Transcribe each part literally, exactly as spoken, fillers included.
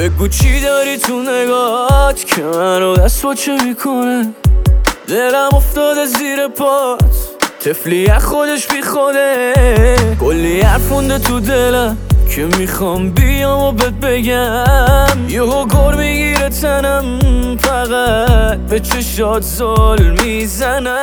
بگو چی داری تو نگات که منو دست باچه میکنه. دلم افتاده زیر پات، طفلی از خودش بی خوده. کلی حرفونده تو دلم که میخوام بیام و بهت بگم. یهو گر میگیره تنم، فقط به چشات زل میزنم.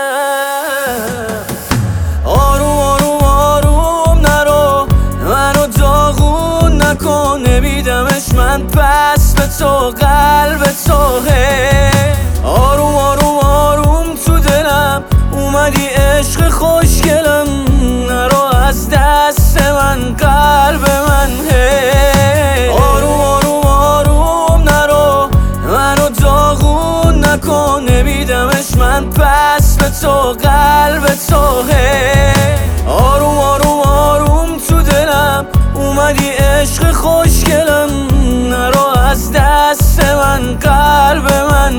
آروم آروم آروم نرو، منو داغون نکن. نمیدمش من پس به تو، قلب توه. آروم آروم آروم تو دلم اومدی عشق خوشگلم. نرو از دست من، قلب من. آروم آروم آروم نرو، منو داغون نکن. نمیدمش من پس به تو، قلب توه. آروم آروم آروم تو دلم اومدی عشق خوشگلم. نرو از دست من، قلب من.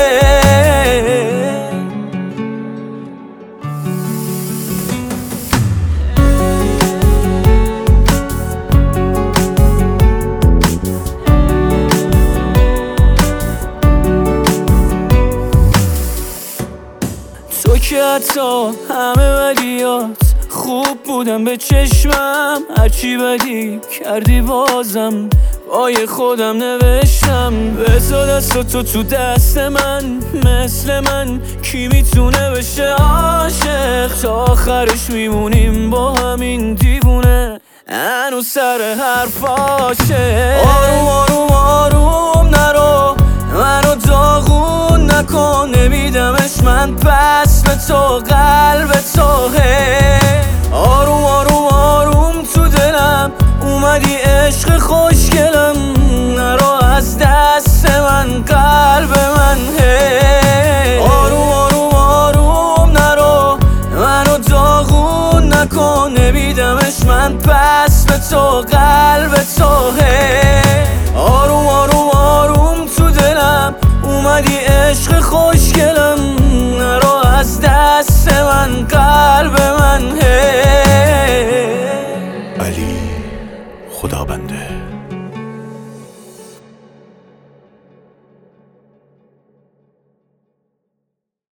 تو که حتی همه بدیات خوب بودم به چشمم. هرچی بدی کردی بازم بای خودم نوشتم. بذار دست تو تو دست من، مثل من کی میتونه بشه عاشق؟ تا آخرش میمونیم با همین دیوونه، هنوز سر حرفاشه. آروم آروم آروم نرو، منو داغون نکن. نمیدمش من پس به تو، قلب توه. آروم آروم آروم تو دلم اومدی عشق خوشگلم. نرو از دست من، قلب من. آروم آروم آروم نرو، منو داغون نکن. نمیدمش من پس به تو، قلب